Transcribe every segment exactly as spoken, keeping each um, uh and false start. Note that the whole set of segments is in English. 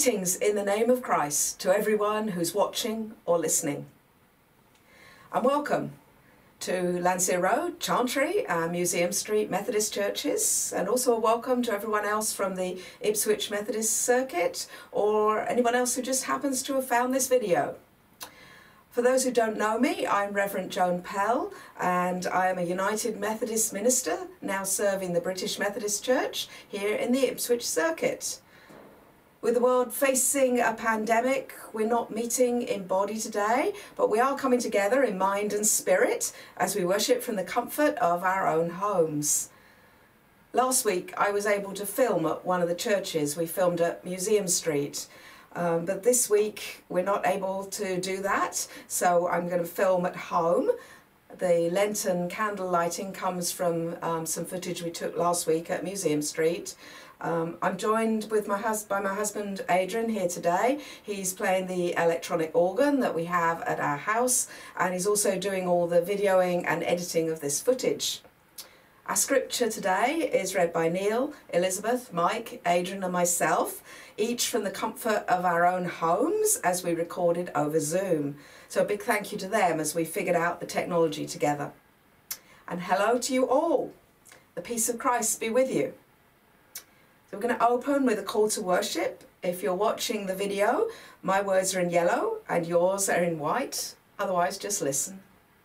Greetings in the name of Christ to everyone who's watching or listening. And welcome to Landseer Road, Chantry, and Museum Street Methodist churches, and also a welcome to everyone else from the Ipswich Methodist Circuit or anyone else who just happens to have found this video. For those who don't know me, I'm Reverend Joan Pell, and I am a United Methodist minister now serving the British Methodist Church here in the Ipswich Circuit. With the world facing a pandemic, we're not meeting in body today, but we are coming together in mind and spirit as we worship from the comfort of our own homes. Last week, I was able to film at one of the churches. We filmed at Museum Street. Um, but this week, we're not able to do that, so I'm going to film at home. The Lenten candle lighting comes from um, some footage we took last week at Museum Street. Um, I'm joined with my hus by my husband Adrian here today. He's playing the electronic organ that we have at our house, and he's also doing all the videoing and editing of this footage. Our scripture today is read by Neil, Elizabeth, Mike, Adrian and myself, each from the comfort of our own homes as we recorded over Zoom. So a big thank you to them as we figured out the technology together. And hello to you all. The peace of Christ be with you. So we're going to open with a call to worship. If you're watching the video, my words are in yellow and yours are in white. Otherwise, just listen.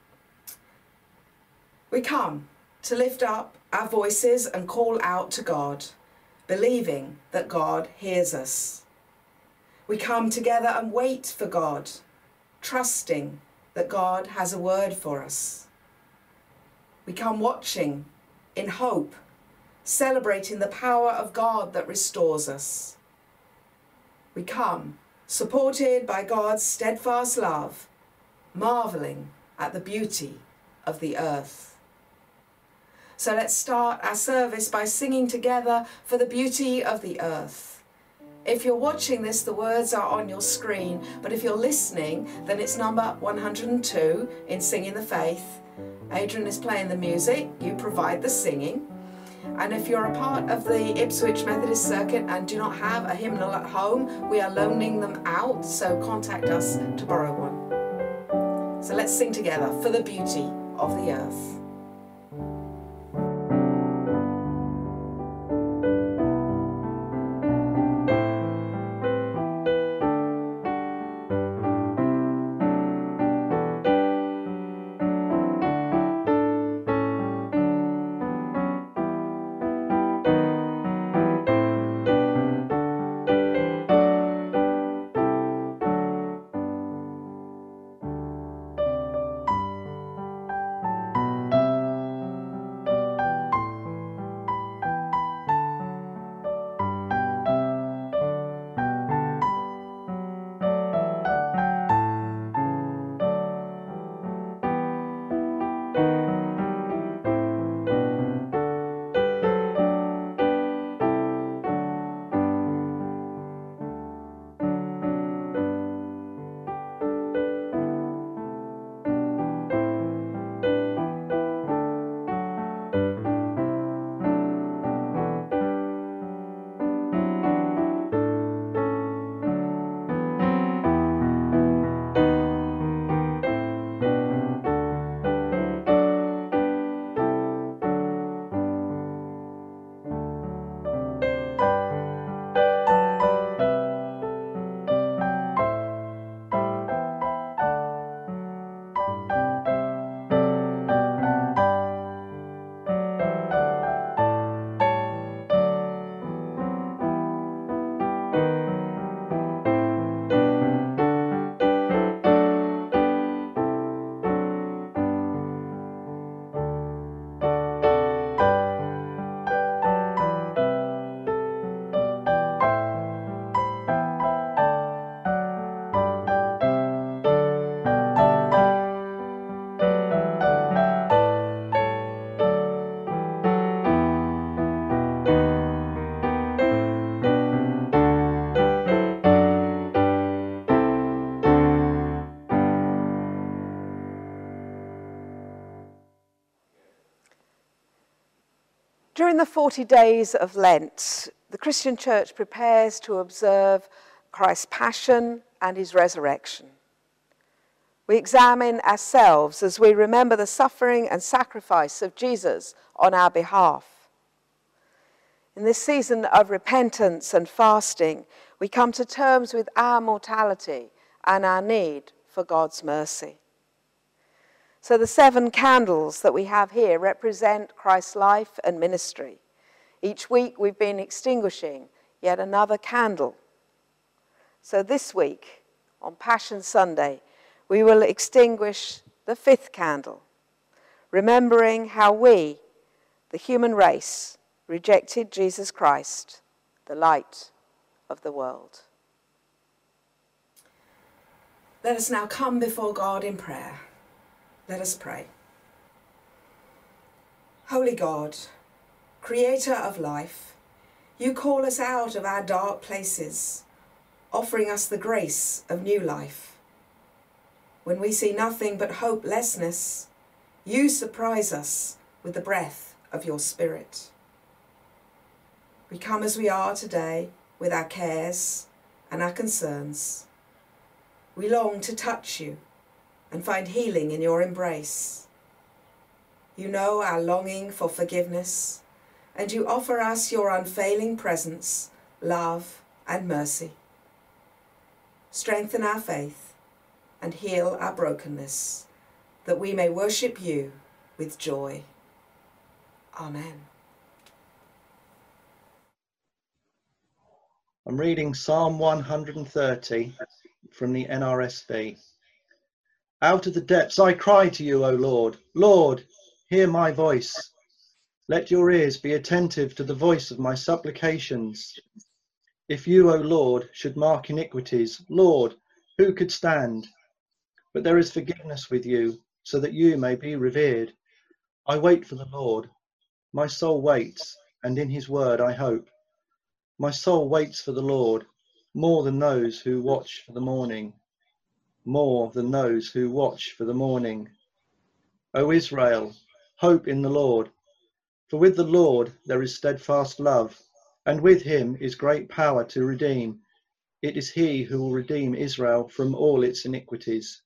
We come to lift up our voices and call out to God, believing that God hears us. We come together and wait for God, trusting that God has a word for us. We come watching in hope, celebrating the power of God that restores us. We come supported by God's steadfast love, marveling at the beauty of the earth. So let's start our service by singing together for the beauty of the earth. If you're watching this, the words are on your screen, but if you're listening, then it's number one hundred and two in Singing the Faith. Adrian is playing the music, you provide the singing. And if you're a part of the Ipswich Methodist Circuit and do not have a hymnal at home, we are loaning them out, so contact us to borrow one. So let's sing together for the beauty of the earth. During the forty days of Lent, the Christian Church prepares to observe Christ's passion and his resurrection. We examine ourselves as we remember the suffering and sacrifice of Jesus on our behalf. In this season of repentance and fasting, we come to terms with our mortality and our need for God's mercy. So the seven candles that we have here represent Christ's life and ministry. Each week we've been extinguishing yet another candle. So this week, on Passion Sunday, we will extinguish the fifth candle, remembering how we, the human race, rejected Jesus Christ, the light of the world. Let us now come before God in prayer. Let us pray. Holy God, Creator of life, you call us out of our dark places, offering us the grace of new life. When we see nothing but hopelessness, you surprise us with the breath of your Spirit. We come as we are today with our cares and our concerns. We long to touch you and find healing in your embrace. You know our longing for forgiveness, and you offer us your unfailing presence, love, and mercy. Strengthen our faith and heal our brokenness, that we may worship you with joy. Amen. I'm reading Psalm one hundred thirty from the N R S V. Out of the depths I cry to you, O Lord. Lord, hear my voice. Let your ears be attentive to the voice of my supplications. If you, O Lord, should mark iniquities, Lord, who could stand? But there is forgiveness with you, so that you may be revered. I wait for the Lord. My soul waits, and in his word I hope. My soul waits for the Lord, more than those who watch for the morning. More than those who watch for the morning. O Israel, hope in the Lord. For with the Lord there is steadfast love, and with him is great power to redeem. It is he who will redeem Israel from all its iniquities.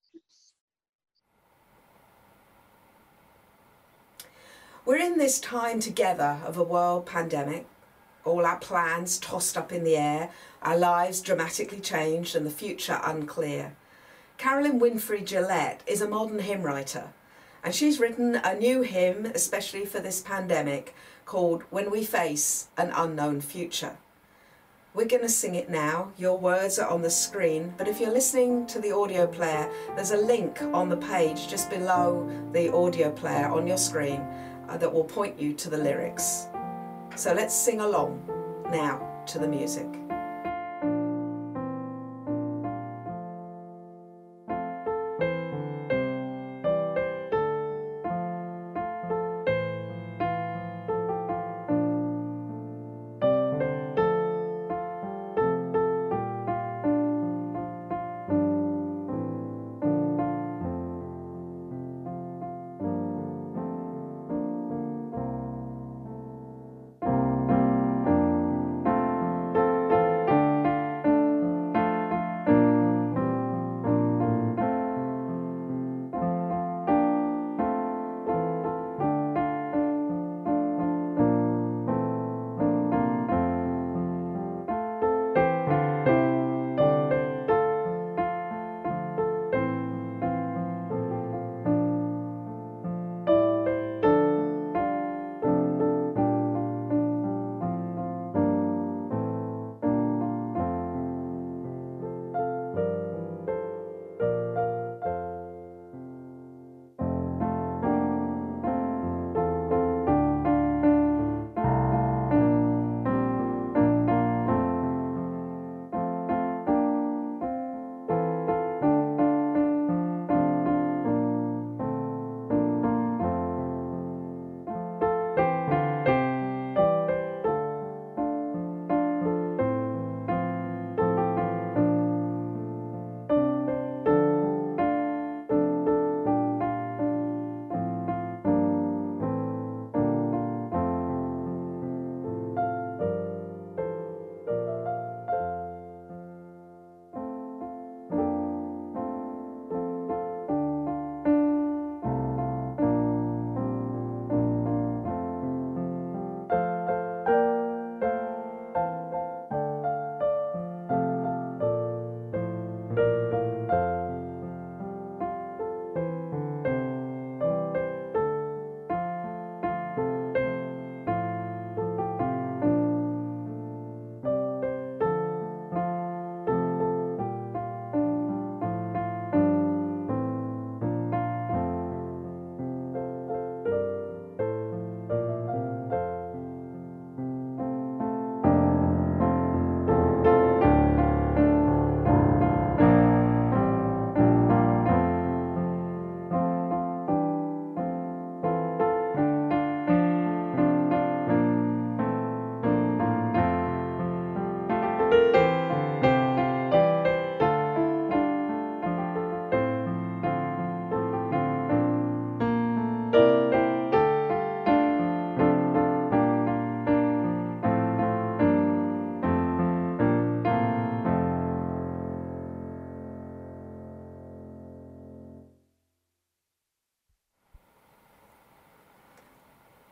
We're in this time together of a world pandemic, all our plans tossed up in the air, our lives dramatically changed and the future unclear. Carolyn Winfrey Gillette is a modern hymn writer, and she's written a new hymn especially for this pandemic called When We Face an Unknown Future. We're going to sing it now. Your words are on the screen, but if you're listening to the audio player, there's a link on the page just below the audio player on your screen uh, that will point you to the lyrics. So let's sing along now to the music.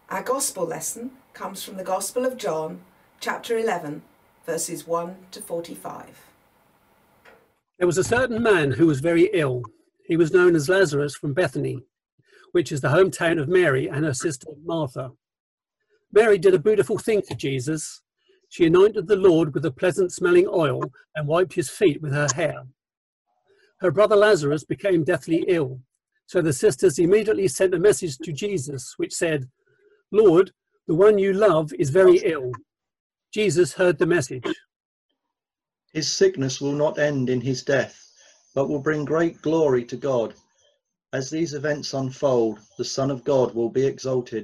Our Gospel lesson comes from the Gospel of John, chapter eleven, verses one to forty-five. There was a certain man who was very ill. He was known as Lazarus from Bethany, which is the hometown of Mary and her sister Martha. Mary did a beautiful thing for Jesus. She anointed the Lord with a pleasant-smelling oil and wiped his feet with her hair. Her brother Lazarus became deathly ill, so the sisters immediately sent a message to Jesus, which said, "Lord, the one you love is very ill." Jesus heard the message. His sickness will not end in his death, but will bring great glory to God. As these events unfold, the Son of God will be exalted.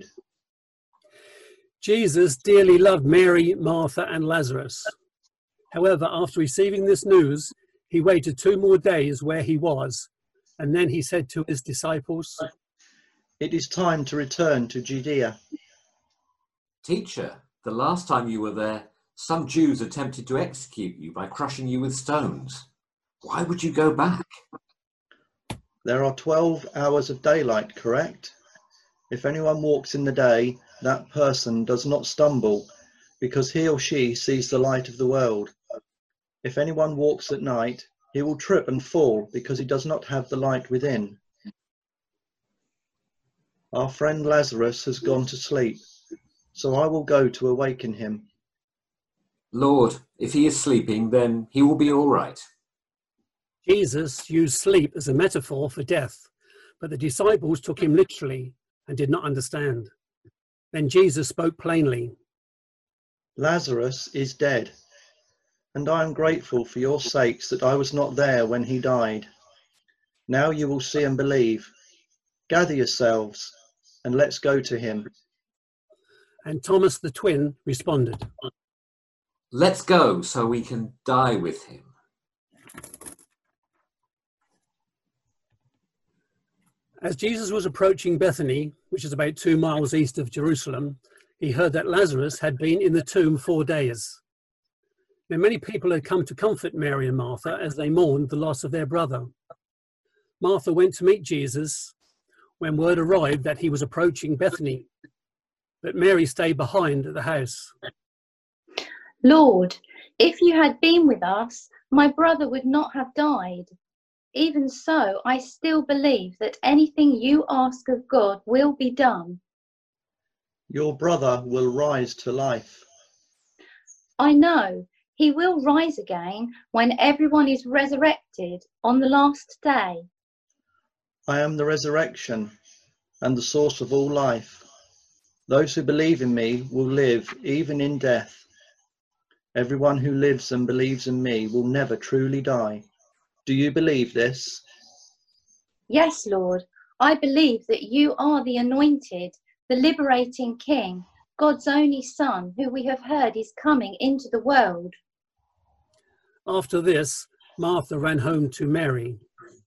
Jesus dearly loved Mary, Martha, and Lazarus. However, after receiving this news, he waited two more days where he was, and then he said to his disciples, "It is time to return to Judea." Teacher, the last time you were there, some Jews attempted to execute you by crushing you with stones. Why would you go back? There are twelve hours of daylight, correct? If anyone walks in the day, that person does not stumble, because he or she sees the light of the world. If anyone walks at night, he will trip and fall, because he does not have the light within. Our friend Lazarus has gone to sleep, so I will go to awaken him. Lord, if he is sleeping, then he will be all right. Jesus used sleep as a metaphor for death, but the disciples took him literally and did not understand. Then Jesus spoke plainly. Lazarus is dead, and I am grateful for your sakes that I was not there when he died. Now you will see and believe. Gather yourselves and let's go to him. And Thomas the twin responded, Let's go so we can die with him. As Jesus was approaching Bethany, which is about two miles east of Jerusalem, he heard that Lazarus had been in the tomb four days. Now, many people had come to comfort Mary and Martha as they mourned the loss of their brother. Martha went to meet Jesus when word arrived that he was approaching Bethany, but Mary stayed behind at the house. Lord, if you had been with us, my brother would not have died. Even so, I still believe that anything you ask of God will be done. Your brother will rise to life. I know he will rise again when everyone is resurrected on the last day. I am the resurrection and the source of all life. Those who believe in me will live even in death. Everyone who lives and believes in me will never truly die. Do you believe this? Yes, Lord, I believe that you are the anointed, the liberating King, God's only Son, who we have heard is coming into the world. After this, Martha ran home to Mary.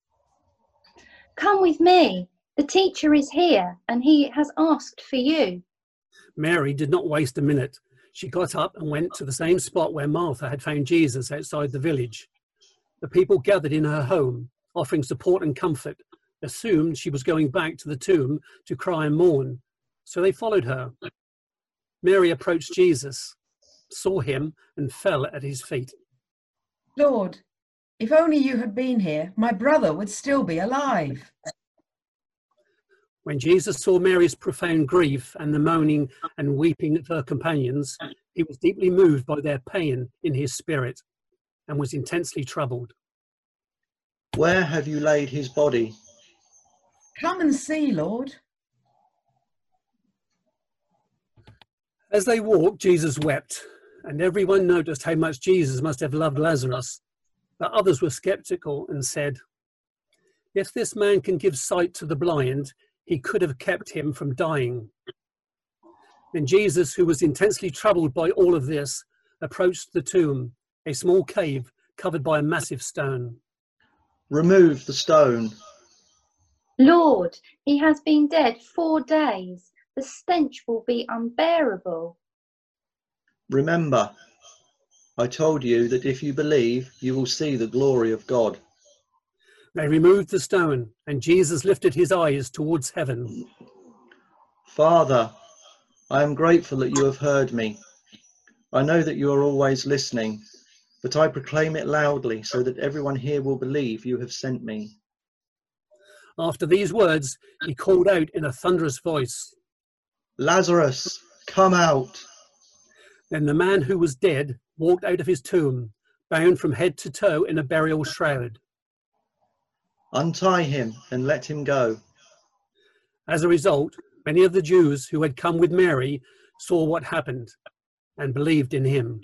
Come with me. The teacher is here and he has asked for you. Mary did not waste a minute. She got up and went to the same spot where Martha had found Jesus outside the village. The people gathered in her home, offering support and comfort, assumed she was going back to the tomb to cry and mourn, so they followed her. Mary approached Jesus, saw him, and fell at his feet. Lord, if only you had been here, my brother would still be alive. When Jesus saw Mary's profound grief and the moaning and weeping of her companions, he was deeply moved by their pain in his spirit and was intensely troubled. Where have you laid his body? Come and see, Lord. As they walked, Jesus wept, and everyone noticed how much Jesus must have loved Lazarus. But others were skeptical and said, if this man can give sight to the blind, he could have kept him from dying. Then Jesus, who was intensely troubled by all of this, approached the tomb, a small cave covered by a massive stone. Remove the stone. Lord, he has been dead four days. The stench will be unbearable. Remember, I told you that if you believe, you will see the glory of God. They removed the stone, and Jesus lifted his eyes towards heaven. Father, I am grateful that you have heard me. I know that you are always listening, but I proclaim it loudly so that everyone here will believe you have sent me. After these words, he called out in a thunderous voice, Lazarus, come out. Then the man who was dead walked out of his tomb, bound from head to toe in a burial shroud. Untie him and let him go. As a result, many of the Jews who had come with Mary saw what happened and believed in him.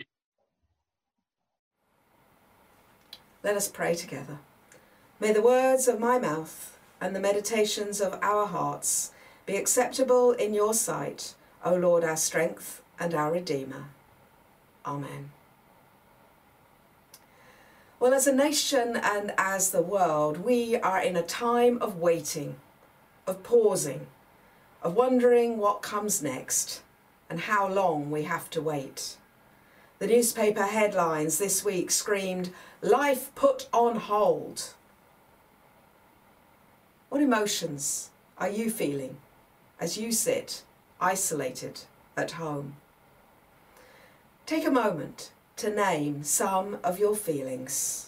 Let us pray together. May the words of my mouth and the meditations of our hearts be acceptable in your sight, O Lord, our strength and our Redeemer. Amen. Well, as a nation and as the world, we are in a time of waiting, of pausing, of wondering what comes next and how long we have to wait. The newspaper headlines this week screamed, "Life put on hold." What emotions are you feeling as you sit isolated at home? Take a moment to name some of your feelings.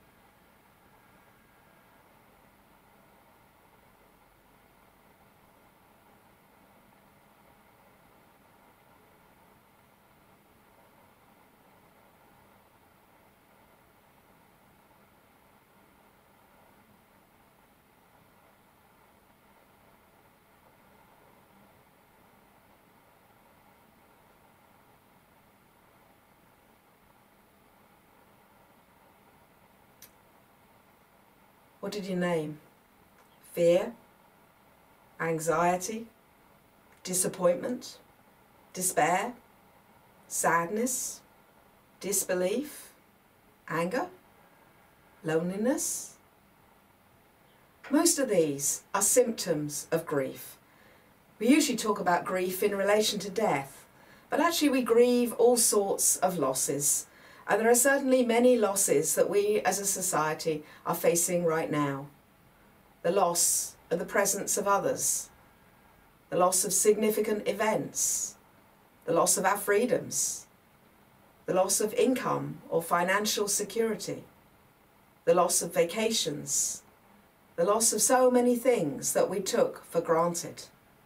What did you name? Fear, anxiety, disappointment, despair, sadness, disbelief, anger, loneliness? Most of these are symptoms of grief. We usually talk about grief in relation to death, but actually we grieve all sorts of losses. And there are certainly many losses that we as a society are facing right now. The loss of the presence of others, the loss of significant events, the loss of our freedoms, the loss of income or financial security, the loss of vacations, the loss of so many things that we took for granted.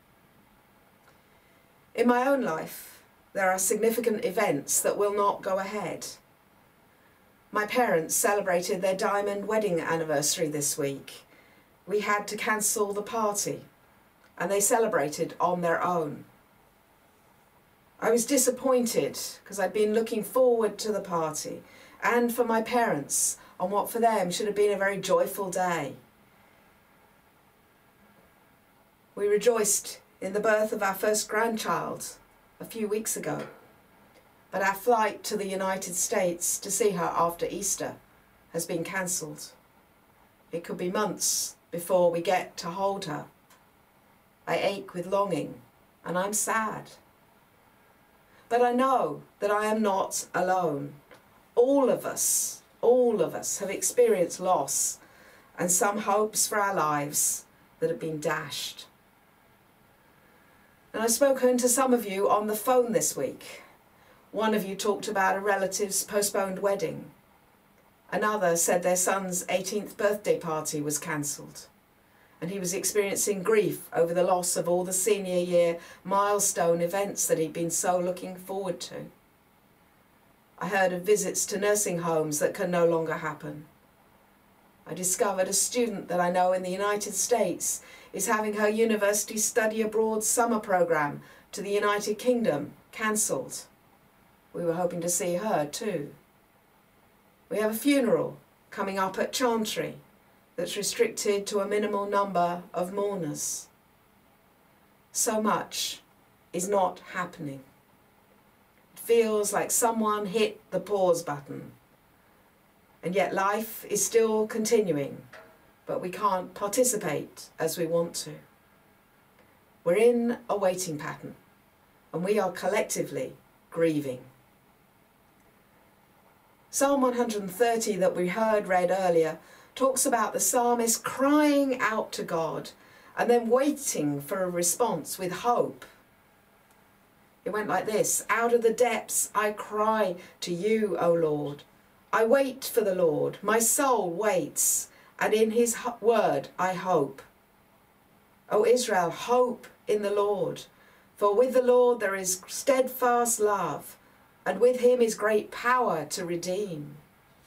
In my own life, there are significant events that will not go ahead. My parents celebrated their diamond wedding anniversary this week. We had to cancel the party, and they celebrated on their own. I was disappointed because I'd been looking forward to the party and for my parents on what for them should have been a very joyful day. We rejoiced in the birth of our first grandchild a few weeks ago. But our flight to the United States to see her after Easter has been cancelled. It could be months before we get to hold her. I ache with longing and I'm sad. But I know that I am not alone. All of us, all of us have experienced loss and some hopes for our lives that have been dashed. And I've spoken to some of you on the phone this week. One of you talked about a relative's postponed wedding. Another said their son's eighteenth birthday party was cancelled, and he was experiencing grief over the loss of all the senior year milestone events that he'd been so looking forward to. I heard of visits to nursing homes that can no longer happen. I discovered a student that I know in the United States is having her university study abroad summer program to the United Kingdom cancelled. We were hoping to see her too. We have a funeral coming up at Chantry that's restricted to a minimal number of mourners. So much is not happening. It feels like someone hit the pause button. And yet life is still continuing, but we can't participate as we want to. We're in a waiting pattern, and we are collectively grieving. Psalm one hundred thirty that we heard read earlier talks about the psalmist crying out to God and then waiting for a response with hope. It went like this: out of the depths I cry to you, O Lord. I wait for the Lord. My soul waits, and in his word I hope. O Israel, hope in the Lord. For with the Lord there is steadfast love, and with him is great power to redeem.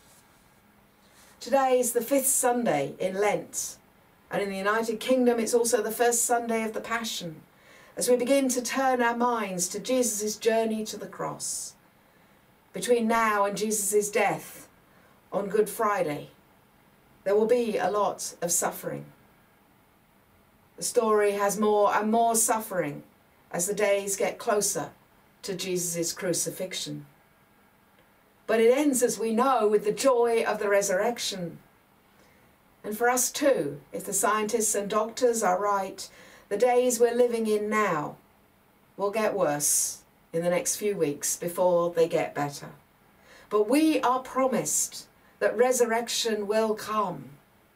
Today is the fifth Sunday in Lent, and in the United Kingdom it's also the first Sunday of the Passion, as we begin to turn our minds to Jesus' journey to the cross. Between now and Jesus' death on Good Friday, there will be a lot of suffering. The story has more and more suffering as the days get closer to Jesus' crucifixion. But it ends, as we know, with the joy of the resurrection. And for us too, if the scientists and doctors are right, the days we're living in now will get worse in the next few weeks before they get better. But we are promised that resurrection will come.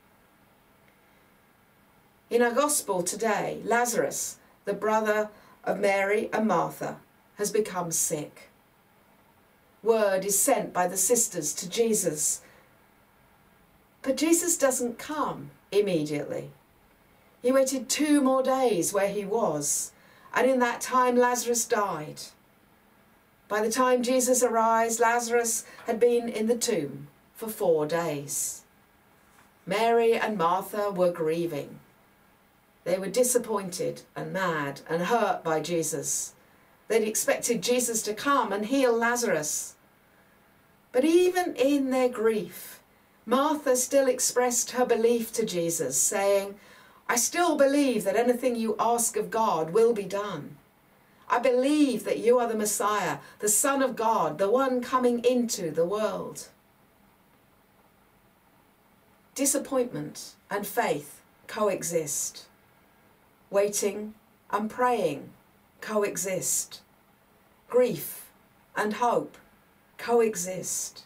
In our gospel today, Lazarus, the brother of Mary and Martha, has become sick. Word is sent by the sisters to Jesus, but Jesus doesn't come immediately. He waited two more days where he was, and in that time Lazarus died. By the time Jesus arrives, Lazarus had been in the tomb for four days. Mary and Martha were grieving. They were disappointed and mad and hurt by Jesus. They'd expected Jesus to come and heal Lazarus. But even in their grief, Martha still expressed her belief to Jesus, saying, I still believe that anything you ask of God will be done. I believe that you are the Messiah, the Son of God, the one coming into the world. Disappointment and faith coexist. Waiting and praying coexist. Grief and hope coexist.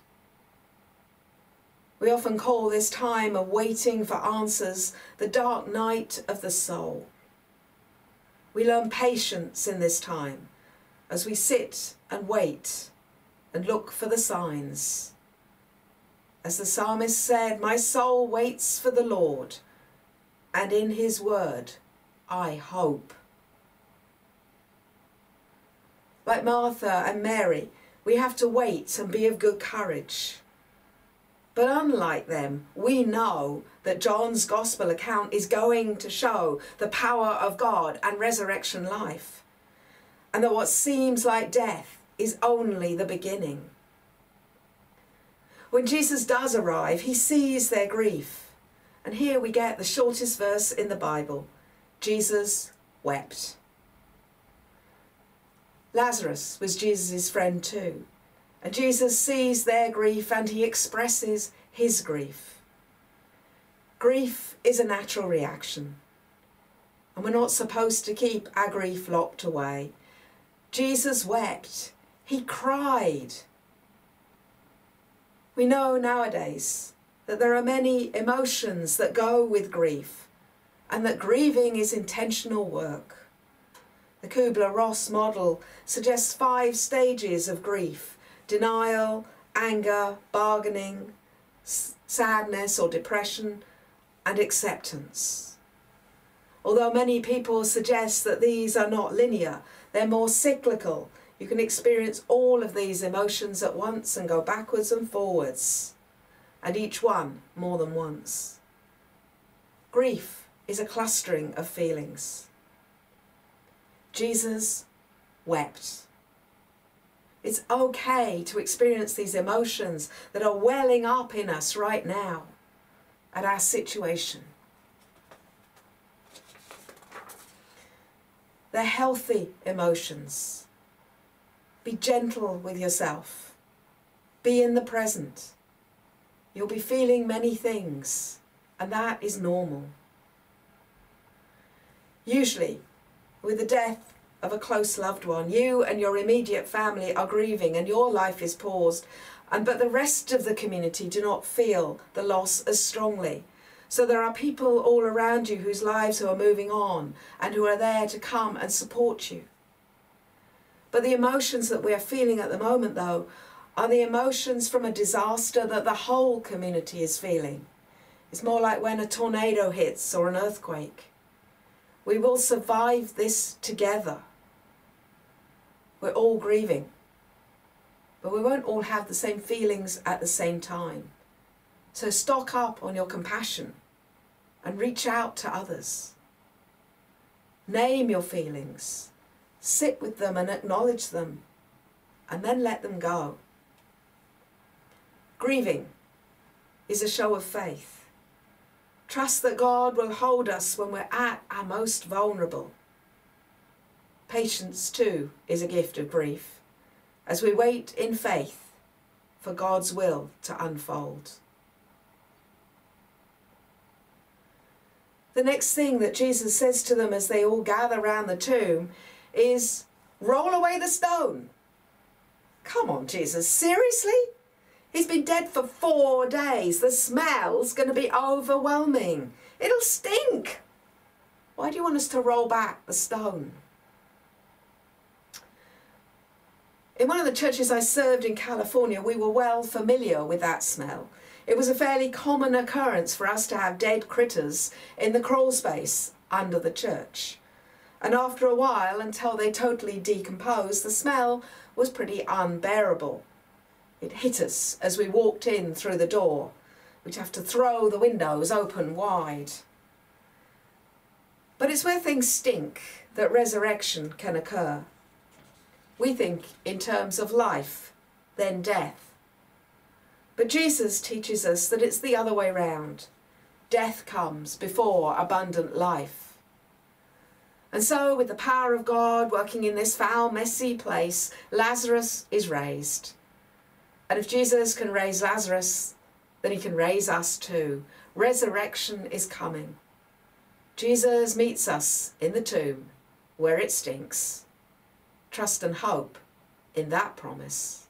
We often call this time of waiting for answers the dark night of the soul. We learn patience in this time as we sit and wait and look for the signs. As the psalmist said, my soul waits for the Lord, and in his word I hope. Like Martha and Mary, we have to wait and be of good courage. But unlike them, we know that John's gospel account is going to show the power of God and resurrection life, and that what seems like death is only the beginning. When Jesus does arrive, he sees their grief. And here we get the shortest verse in the Bible. Jesus wept. Lazarus was Jesus' friend too. And Jesus sees their grief and he expresses his grief. Grief is a natural reaction. And we're not supposed to keep our grief locked away. Jesus wept. He cried. We know nowadays that there are many emotions that go with grief, and that grieving is intentional work. The Kubler-Ross model suggests five stages of grief: denial, anger, bargaining, sadness or depression, and acceptance. Although many people suggest that these are not linear, they're more cyclical. You can experience all of these emotions at once and go backwards and forwards, and each one more than once. Grief is a clustering of feelings. Jesus wept. It's okay to experience these emotions that are welling up in us right now at our situation. They're healthy emotions. Be gentle with yourself. Be in the present. You'll be feeling many things, and that is normal. Usually, with the death of a close loved one, you and your immediate family are grieving and your life is paused, and but the rest of the community do not feel the loss as strongly. So there are people all around you whose lives who are moving on and who are there to come and support you. But the emotions that we are feeling at the moment, though, are the emotions from a disaster that the whole community is feeling. It's more like when a tornado hits or an earthquake. We will survive this together. We're all grieving, but we won't all have the same feelings at the same time. So stock up on your compassion and reach out to others. Name your feelings, sit with them and acknowledge them, and then let them go. Grieving is a show of faith. Trust that God will hold us when we're at our most vulnerable. Patience, too, is a gift of grief, as we wait in faith for God's will to unfold. The next thing that Jesus says to them as they all gather round the tomb is, roll away the stone. Come on, Jesus, seriously? He's been dead for four days. The smell's going to be overwhelming. It'll stink. Why do you want us to roll back the stone? In one of the churches I served in California, we were well familiar with that smell. It was a fairly common occurrence for us to have dead critters in the crawl space under the church. And after a while, until they totally decomposed, the smell was pretty unbearable. It hit us as we walked in through the door. We'd have to throw the windows open wide. But it's where things stink that resurrection can occur. We think in terms of life, then death. But Jesus teaches us that it's the other way round. Death comes before abundant life. And so, with the power of God working in this foul, messy place, Lazarus is raised. And if Jesus can raise Lazarus, then he can raise us too. Resurrection is coming. Jesus meets us in the tomb where it stinks. Trust and hope in that promise.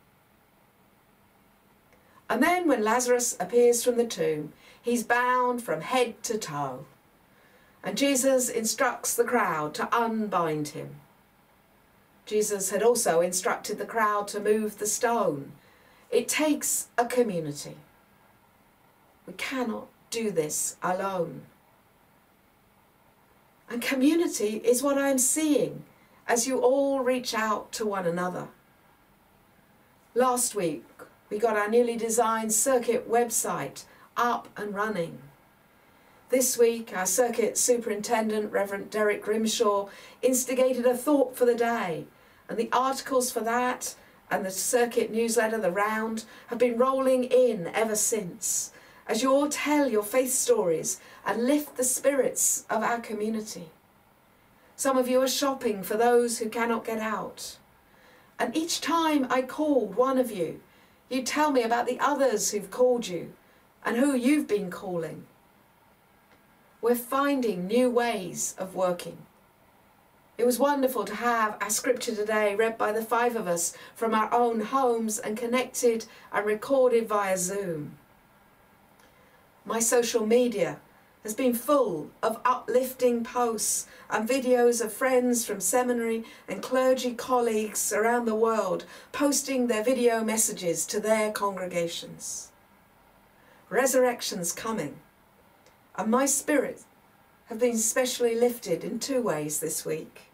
And then when Lazarus appears from the tomb, he's bound from head to toe. And Jesus instructs the crowd to unbind him. Jesus had also instructed the crowd to move the stone. It takes a community. We cannot do this alone. And community is what I'm seeing as you all reach out to one another. Last week, we got our newly designed circuit website up and running. This week, our circuit superintendent, Reverend Derek Grimshaw, instigated a thought for the day, and the articles for that and the circuit newsletter, The Round, have been rolling in ever since, as you all tell your faith stories and lift the spirits of our community. Some of you are shopping for those who cannot get out. And each time I called one of you, you tell me about the others who've called you and who you've been calling. We're finding new ways of working. It was wonderful to have our scripture today read by the five of us from our own homes and connected and recorded via Zoom. My social media has been full of uplifting posts and videos of friends from seminary and clergy colleagues around the world posting their video messages to their congregations. Resurrection's coming, and my spirit have been specially lifted in two ways this week.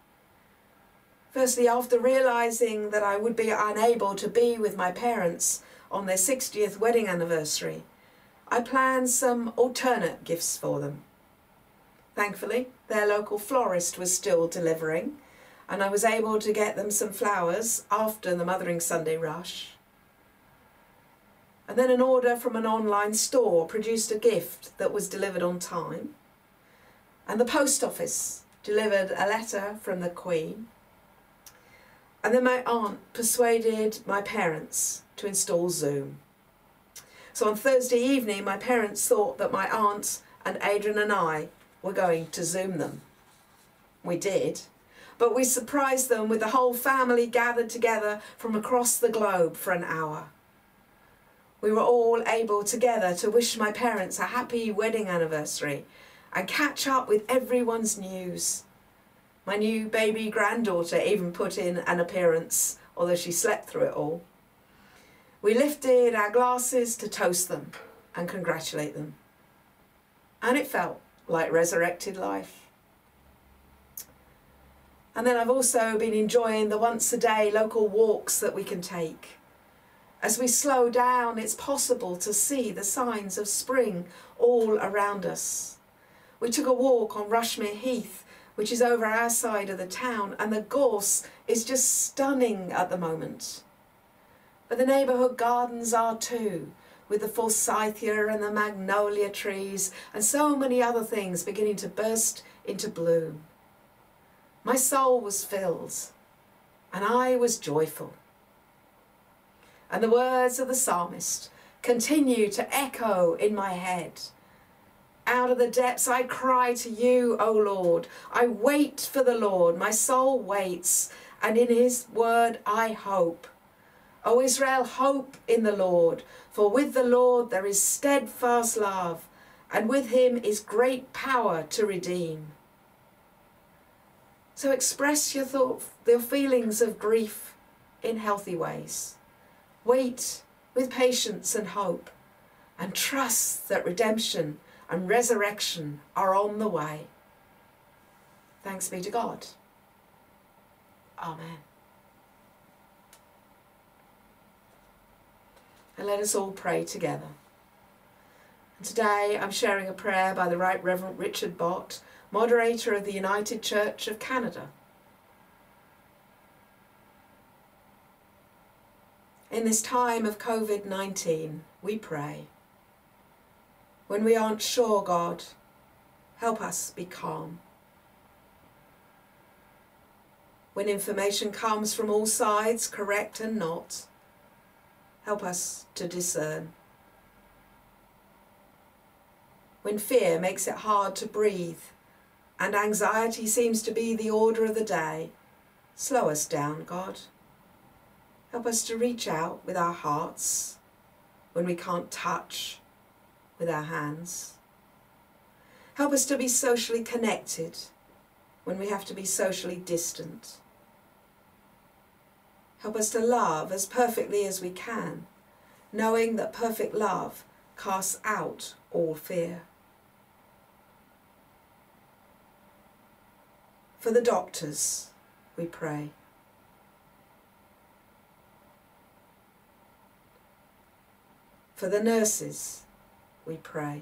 Firstly, after realising that I would be unable to be with my parents on their sixtieth wedding anniversary, I planned some alternate gifts for them. Thankfully, their local florist was still delivering, and I was able to get them some flowers after the Mothering Sunday rush. And then an order from an online store produced a gift that was delivered on time. And the post office delivered a letter from the Queen. And then my aunt persuaded my parents to install Zoom. So on Thursday evening, my parents thought that my aunt and Adrian and I were going to Zoom them. We did, but we surprised them with the whole family gathered together from across the globe for an hour. We were all able together to wish my parents a happy wedding anniversary and catch up with everyone's news. My new baby granddaughter even put in an appearance, although she slept through it all. We lifted our glasses to toast them and congratulate them. And it felt like resurrected life. And then I've also been enjoying the once a day local walks that we can take. As we slow down, it's possible to see the signs of spring all around us. We took a walk on Rushmere Heath, which is over our side of the town, and the gorse is just stunning at the moment. But the neighbourhood gardens are too, with the forsythia and the magnolia trees and so many other things beginning to burst into bloom. My soul was filled and I was joyful. And the words of the psalmist continue to echo in my head. Out of the depths I cry to you, O Lord. I wait for the Lord. My soul waits, and in his word I hope. O Israel, hope in the Lord, for with the Lord there is steadfast love, and with him is great power to redeem. So express your thought, your feelings of grief in healthy ways. Wait with patience and hope, and trust that redemption and resurrection are on the way. Thanks be to God. Amen. And let us all pray together. And today I'm sharing a prayer by the Right Reverend Richard Bott, moderator of the United Church of Canada. In this time of COVID nineteen, we pray. When we aren't sure, God, help us be calm. When information comes from all sides, correct and not, help us to discern. When fear makes it hard to breathe and anxiety seems to be the order of the day, slow us down, God. Help us to reach out with our hearts when we can't touch with our hands. Help us to be socially connected when we have to be socially distant. Help us to love as perfectly as we can, knowing that perfect love casts out all fear. For the doctors, we pray. For the nurses, we pray.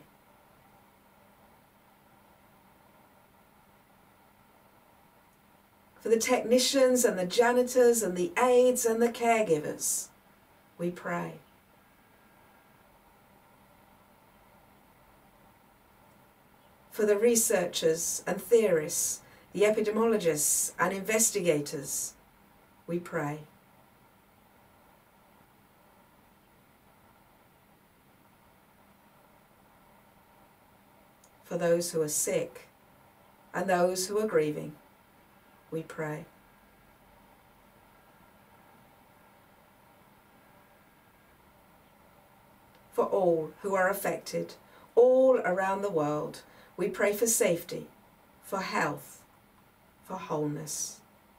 For the technicians and the janitors and the aides and the caregivers, we pray. For the researchers and theorists, the epidemiologists and investigators, we pray. For those who are sick and those who are grieving, we pray. For all who are affected, all around the world, we pray for safety, for health, for wholeness.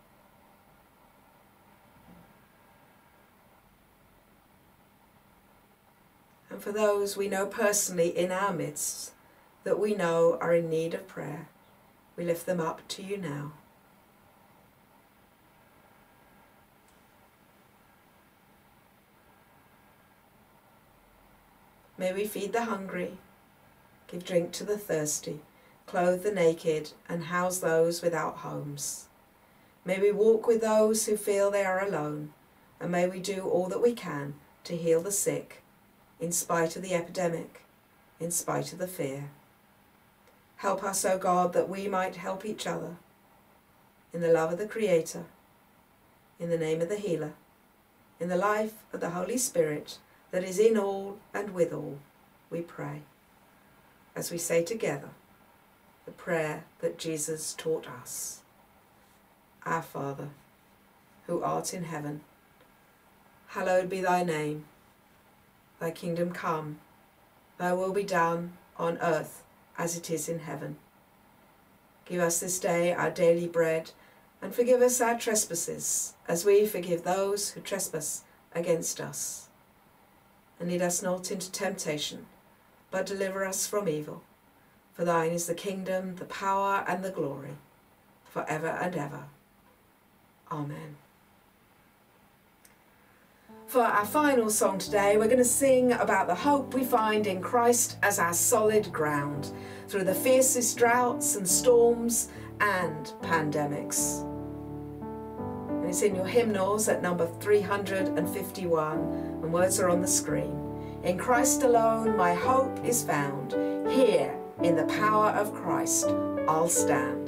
And for those we know personally in our midst, that we know are in need of prayer, we lift them up to you now. May we feed the hungry, give drink to the thirsty, clothe the naked, and house those without homes. May we walk with those who feel they are alone, and may we do all that we can to heal the sick, in spite of the epidemic, in spite of the fear. Help us, O God, that we might help each other. In the love of the Creator, in the name of the Healer, in the life of the Holy Spirit that is in all and with all, we pray. As we say together the prayer that Jesus taught us. Our Father, who art in heaven, hallowed be thy name. Thy kingdom come, thy will be done on earth as it is in heaven. Give us this day our daily bread, and forgive us our trespasses, as we forgive those who trespass against us. And lead us not into temptation, but deliver us from evil. For thine is the kingdom, the power, and the glory, for ever and ever. Amen. For our final song today, we're going to sing about the hope we find in Christ as our solid ground through the fiercest droughts and storms and pandemics. And it's in your hymnals at number three hundred fifty-one, and words are on the screen. In Christ alone my hope is found. Here in the power of Christ I'll stand.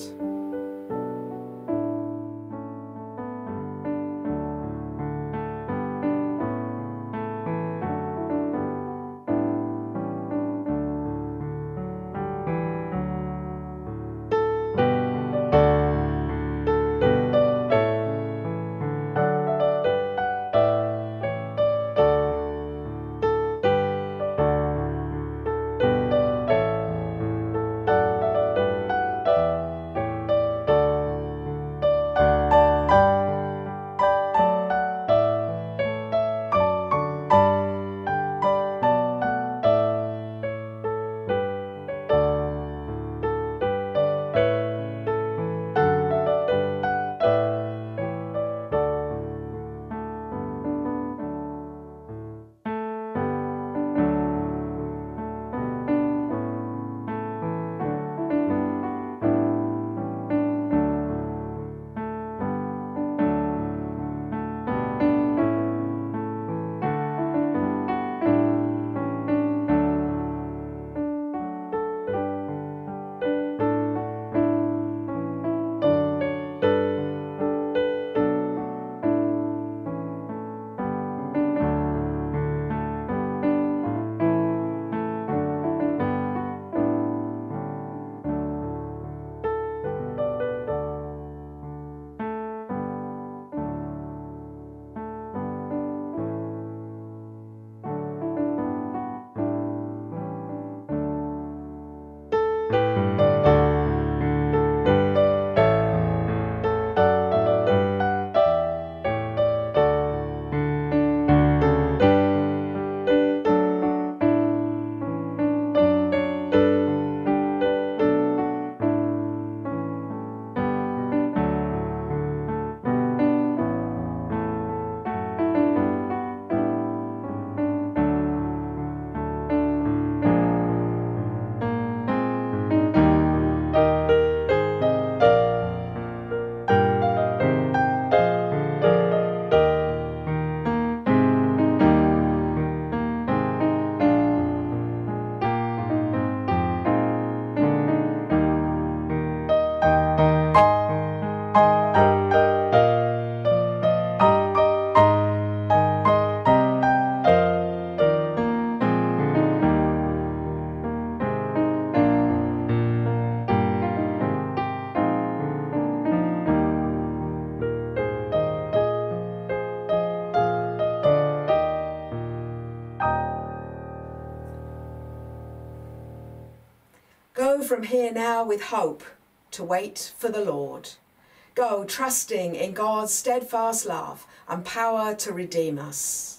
Go from here now with hope to wait for the Lord. Go trusting in God's steadfast love and power to redeem us.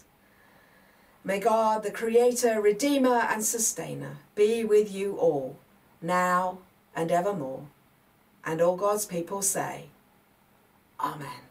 May God, the Creator, Redeemer and Sustainer, be with you all, now and evermore. And all God's people say, Amen.